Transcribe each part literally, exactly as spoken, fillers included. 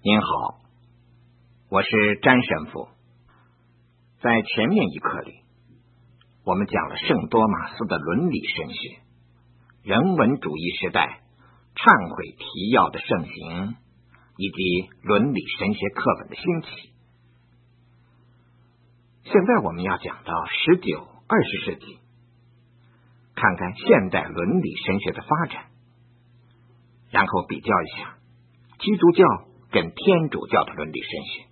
您好，我是詹神父。在前面一课里，我们讲了圣多马斯的伦理神学、人文主义时代忏悔提要的盛行，以及伦理神学课本的兴起。现在我们要讲到十九、二十世纪，看看现代伦理神学的发展，然后比较一下基督教跟天主教的伦理神学。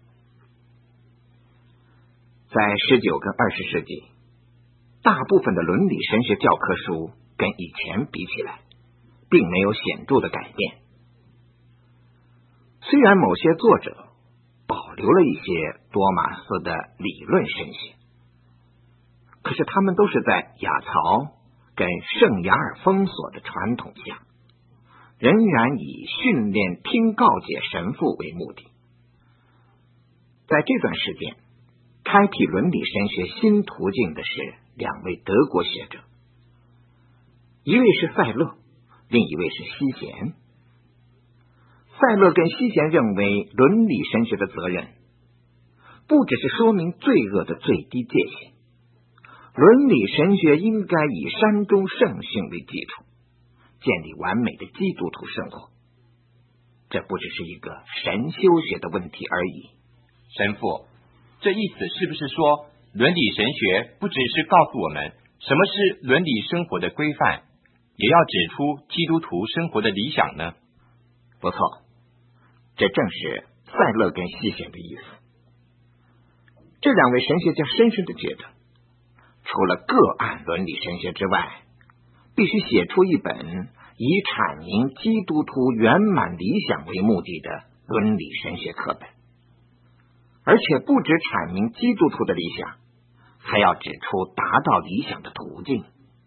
在十九跟二十世纪，大部分的伦理神学教科书跟以前比起来，并没有显著的改变。虽然某些作者保留了一些多马斯的理论神学，可是他们都是在亚曹跟圣雅尔封锁的传统下，仍然以训练听告解神父为目的。在这段时间，开辟伦理神学新途径的是两位德国学者，一位是塞勒，另一位是西贤。塞勒跟西贤认为，伦理神学的责任不只是说明罪恶的最低界限，伦理神学应该以山中圣训为基础，建立完美的基督徒生活。这不只是一个神修学的问题而已。 神父，这意思是不是说，伦理神学不只是告诉我们什么是伦理生活的规范，也要指出基督徒生活的理想呢？ 不错，这正是塞勒跟西贤的意思。这两位神学家深深的觉得，除了个案伦理神学之外，必须写出一本以阐明基督徒圆满理想为目的的伦理神学课本，而且不只阐明基督徒的理想，还要指出达到理想的途径。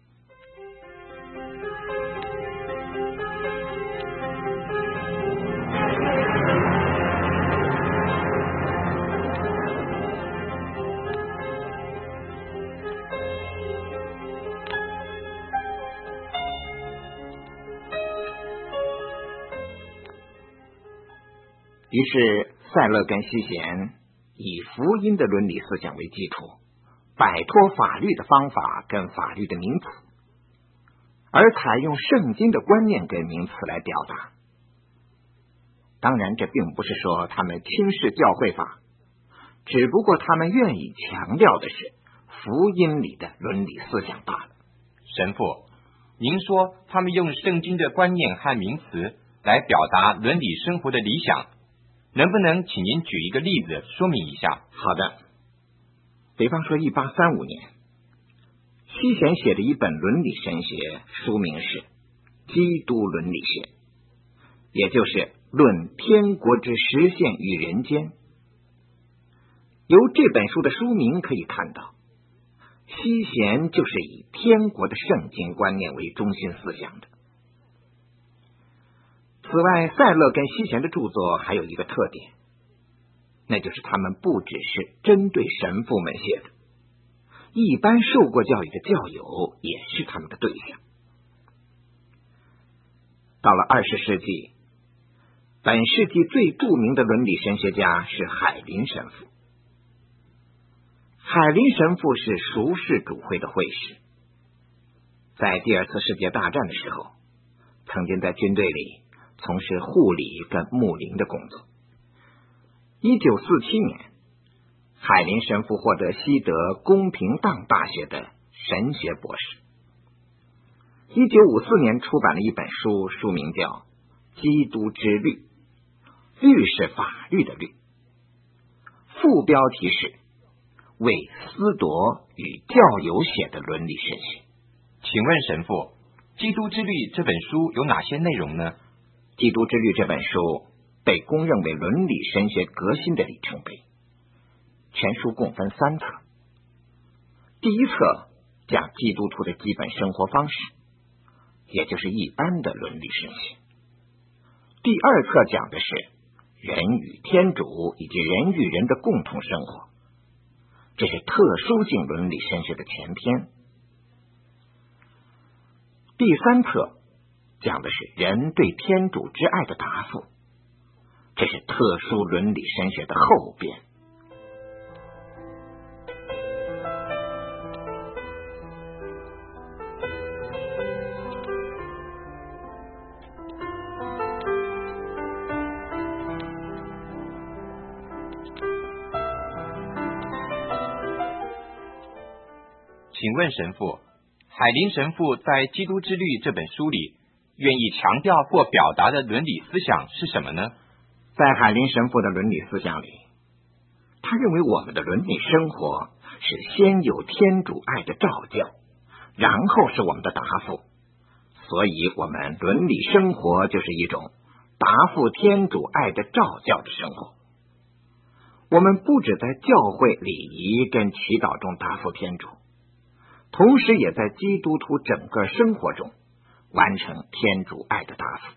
于是塞勒跟西贤以福音的伦理思想为基础，摆脱法律的方法跟法律的名词，而采用圣经的观念跟名词来表达。当然，这并不是说他们轻视教会法，只不过他们愿意强调的是福音里的伦理思想罢了。 神父，您说他们用圣经的观念和名词来表达伦理生活的理想，能不能请您举一个例子说明一下？ 好的，比方说一八三五年，西贤写的一本伦理神学，书名是《基督伦理学》，也就是论天国之实现于人间。由这本书的书名可以看到，西贤就是以天国的圣经观念为中心思想的。此外，塞勒跟西贤的著作还有一个特点，那就是他们不只是针对神父们写的，一般受过教育的教友也是他们的对象。到了二十世纪，本世纪最著名的伦理神学家是海林神父。海林神父是赎世主会的会士，在第二次世界大战的时候，曾经在军队里从事护理跟牧灵的工作。一九四七年，海林神父获得西德公平当大学的神学博士。一九五四年出版了一本书，书名叫《基督之律》，律是法律的律，副标题是为司铎与教友写的伦理神学。 请问神父，《基督之律》这本书有哪些内容呢？ 《基督之律》这本书被公认为伦理神学革新的里程碑。全书共分三册，第一册讲基督徒的基本生活方式，也就是一般的伦理神学。第二册讲的是人与天主以及人与人的共同生活，这是特殊性伦理神学的前篇。第三册讲的是人对天主之爱的答复， 这是特殊伦理神学的后边。 请问神父，海林神父在《基督之律》这本书里愿意强调或表达的伦理思想是什么呢？ 在海林神父的伦理思想里，他认为我们的伦理生活是先有天主爱的召教，然后是我们的答复，所以我们伦理生活就是一种答复天主爱的召教的生活。我们不只在教会礼仪跟祈祷中答复天主，同时也在基督徒整个生活中完成天主爱的答复。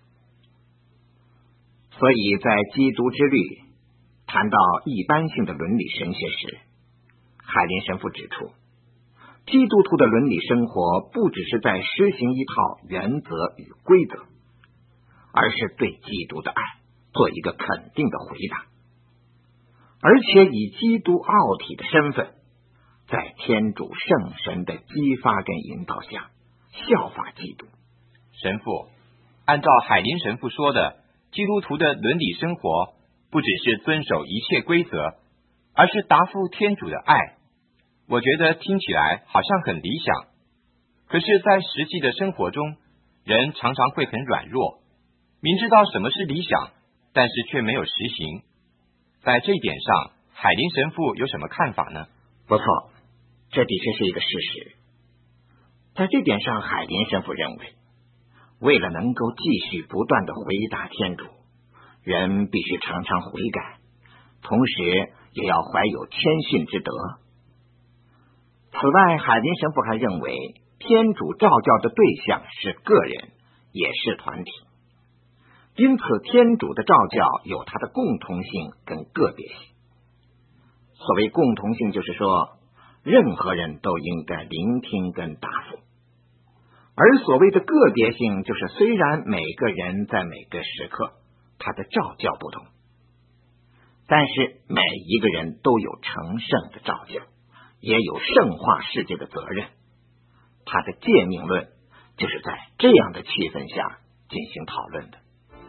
所以在基督之律谈到一般性的伦理神学时，海林神父指出，基督徒的伦理生活不只是在施行一套原则与规则，而是对基督的爱做一个肯定的回答，而且以基督奥体的身份，在天主圣神的激发跟引导下效法基督。 神父，按照海林神父说的，基督徒的伦理生活不只是遵守一切规则，而是答复天主的爱。我觉得听起来好像很理想，可是在实际的生活中，人常常会很软弱，明知道什么是理想，但是却没有实行。在这一点上，海林神父有什么看法呢？ 不错，这的确是一个事实。在这点上，海林神父认为，为了能够继续不断的回答天主，人必须常常悔改，同时也要怀有谦逊之德。此外，海林神父还认为，天主召教的对象是个人，也是团体，因此天主的召教有它的共同性跟个别性。所谓共同性，就是说任何人都应该聆听跟答复，而所谓的个别性，就是虽然每个人在每个时刻他的召教不同，但是每一个人都有成圣的召教，也有圣化世界的责任。他的诫命论就是在这样的气氛下进行讨论的。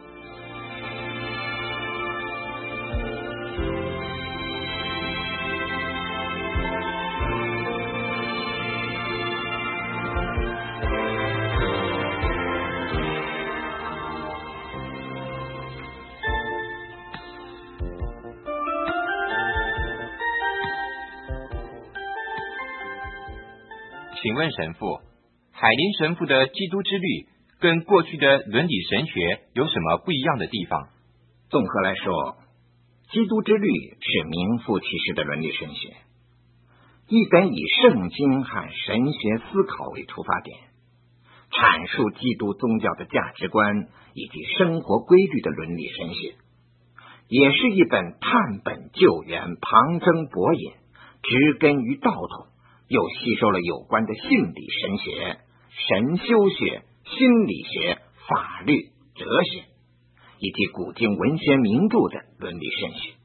请问神父，海林神父的基督之律跟过去的伦理神学有什么不一样的地方？ 综合来说，基督之律是名副其实的伦理神学，一本以圣经和神学思考为出发点，阐述基督宗教的价值观以及生活规律的伦理神学，也是一本探本救援、旁征博引、植根于道统，又吸收了有关的性理神学、神修学、心理学、法律、哲学以及古今文学名著的伦理神学。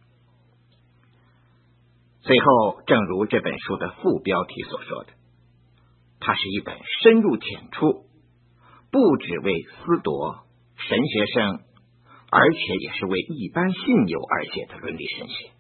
最后，正如这本书的副标题所说的，它是一本深入浅出，不只为思铎、神学生，而且也是为一般信友而写的伦理神学。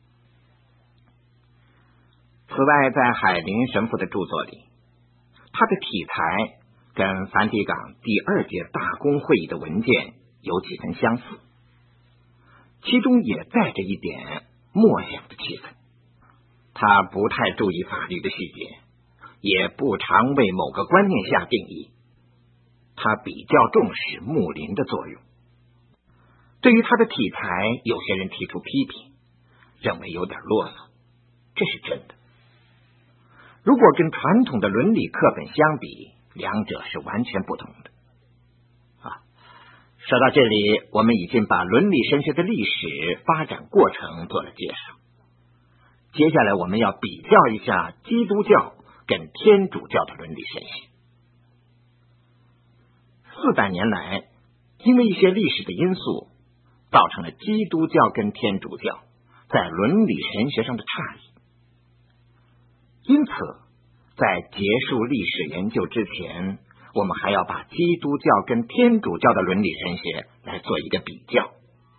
此外，在海林神父的著作里，他的题材跟梵蒂冈第二届大公会议的文件有几分相似，其中也带着一点默想的气氛。他不太注意法律的细节，也不常为某个观念下定义，他比较重视牧灵的作用。对于他的题材，有些人提出批评，认为有点啰嗦，这是真的。如果跟传统的伦理课本相比，两者是完全不同的。啊，说到这里，我们已经把伦理神学的历史发展过程做了介绍。接下来我们要比较一下基督教跟天主教的伦理神学。四百年来，因为一些历史的因素， 造成了基督教跟天主教在伦理神学上的差异。因此，在结束历史研究之前，我们还要把基督教跟天主教的伦理神学来做一个比较。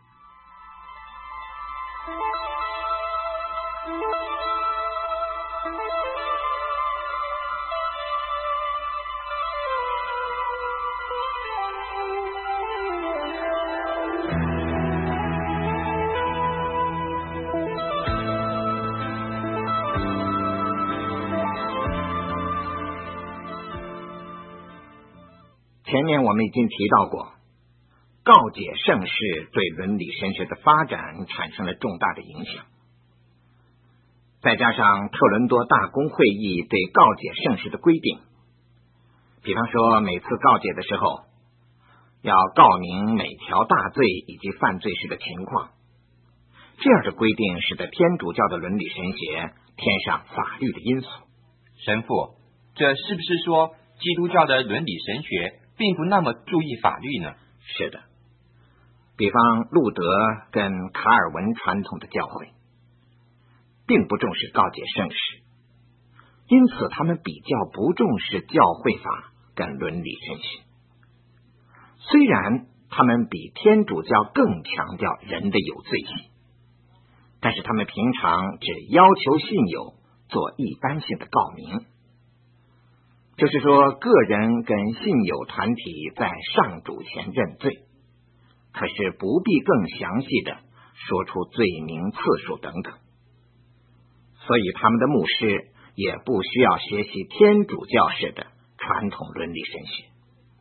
前面我们已经提到过，告解圣事对伦理神学的发展产生了重大的影响，再加上特伦多大公会议对告解圣事的规定，比方说每次告解的时候要告明每条大罪以及犯罪时的情况，这样的规定使得天主教的伦理神学添上法律的因素。 神父，这是不是说基督教的伦理神学并不那么注意法律呢？ 是的，比方路德跟卡尔文传统的教会并不重视告解圣事，因此他们比较不重视教会法跟伦理神学。虽然他们比天主教更强调人的有罪性，但是他们平常只要求信友做一般性的告明，就是说个人跟信友团体在上主前认罪，可是不必更详细的说出罪名次数等等。所以他们的牧师也不需要学习天主教式的传统伦理神学。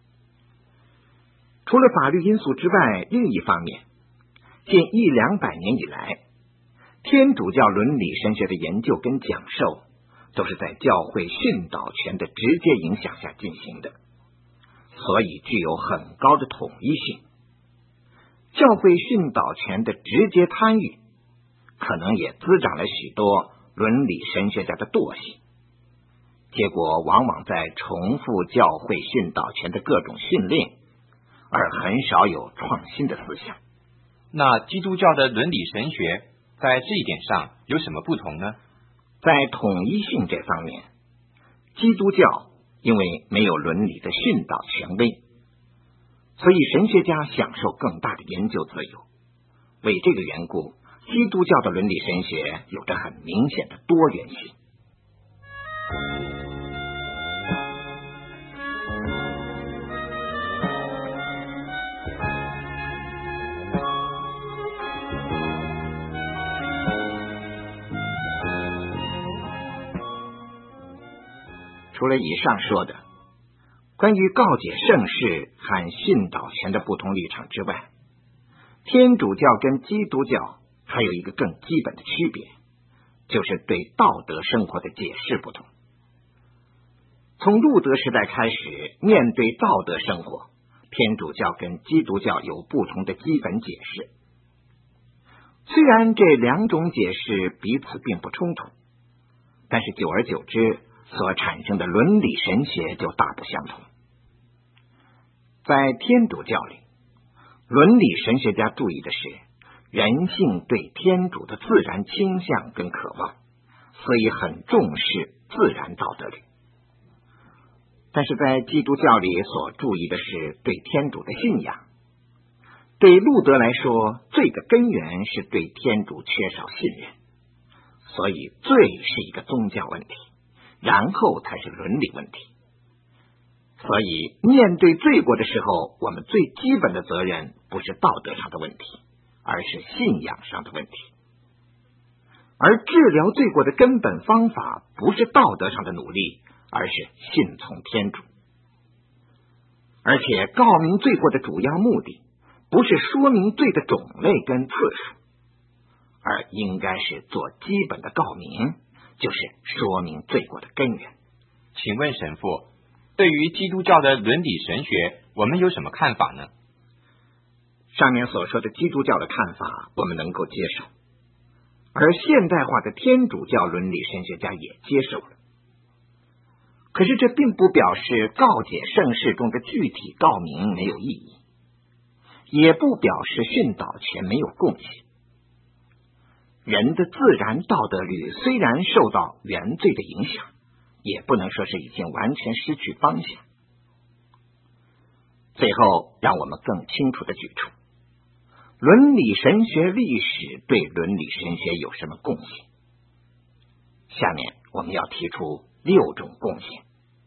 除了法律因素之外，另一方面，近一两百年以来，天主教伦理神学的研究跟讲授都是在教会训导权的直接影响下进行的，所以具有很高的统一性。教会训导权的直接参与，可能也滋长了许多伦理神学家的惰性，结果往往在重复教会训导权的各种训令，而很少有创新的思想。 那基督教的伦理神学在这一点上有什么不同呢？ 在统一性这方面，基督教因为没有伦理的训导权威，所以神学家享受更大的研究自由。为这个缘故，基督教的伦理神学有着很明显的多元性。除了以上说的关于告解圣事和训导权的不同立场之外，天主教跟基督教还有一个更基本的区别，就是对道德生活的解释不同。从路德时代开始，面对道德生活，天主教跟基督教有不同的基本解释。虽然这两种解释彼此并不冲突，但是久而久之所产生的伦理神学就大不相同。在天主教里，伦理神学家注意的是人性对天主的自然倾向跟渴望，所以很重视自然道德律。但是在基督教里所注意的是对天主的信仰。对路德来说，罪的根源是对天主缺少信任，所以罪是一个宗教问题，然后才是伦理问题。所以面对罪过的时候，我们最基本的责任不是道德上的问题，而是信仰上的问题。而治疗罪过的根本方法不是道德上的努力，而是信从天主。而且告明罪过的主要目的不是说明罪的种类跟次数，而应该是做基本的告明，就是说明罪过的根源。 请问神父，对于基督教的伦理神学，我们有什么看法呢？ 上面所说的基督教的看法我们能够接受，而现代化的天主教伦理神学家也接受了。可是这并不表示告解圣事中的具体告明没有意义。 也不表示殉道前没有贡献。人的自然道德律虽然受到原罪的影响，也不能说是已经完全失去方向。最后，让我们更清楚地举出伦理神学历史对伦理神学有什么贡献。下面我们要提出六种贡献。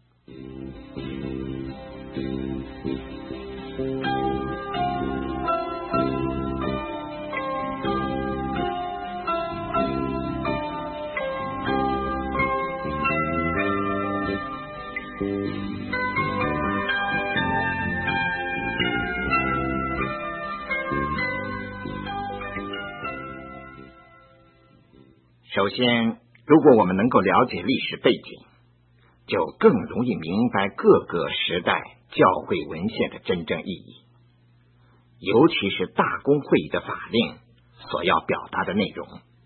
首先，如果我们能够了解历史背景，就更容易明白各个时代教会文献的真正意义，尤其是大公会议的法令所要表达的内容。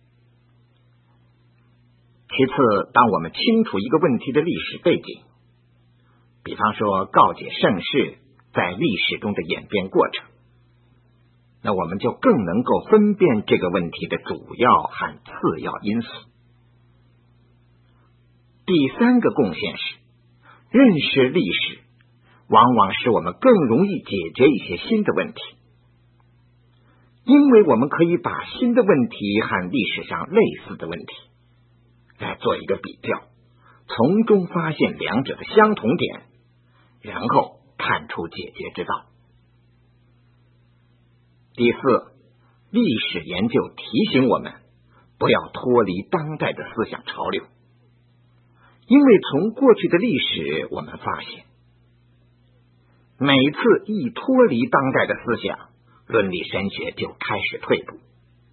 其次，当我们清楚一个问题的历史背景，比方说告解圣事在历史中的演变过程，那我们就更能够分辨这个问题的主要和次要因素。第三个贡献是，认识历史往往使我们更容易解决一些新的问题，因为我们可以把新的问题和历史上类似的问题来做一个比较，从中发现两者的相同点，然后看出解决之道。第四，历史研究提醒我们不要脱离当代的思想潮流，因为从过去的历史我们发现，每次一脱离当代的思想，伦理神学就开始退步。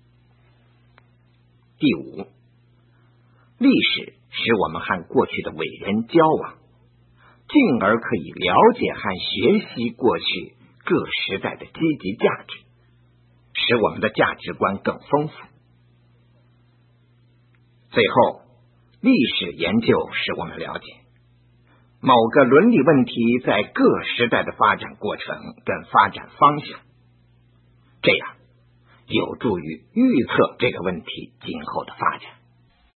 第五，历史使我们和过去的伟人交往，进而可以了解和学习过去各时代的积极价值，使我们的价值观更丰富。最后，历史研究使我们了解某个伦理问题在各时代的发展过程跟发展方向，这样有助于预测这个问题今后的发展。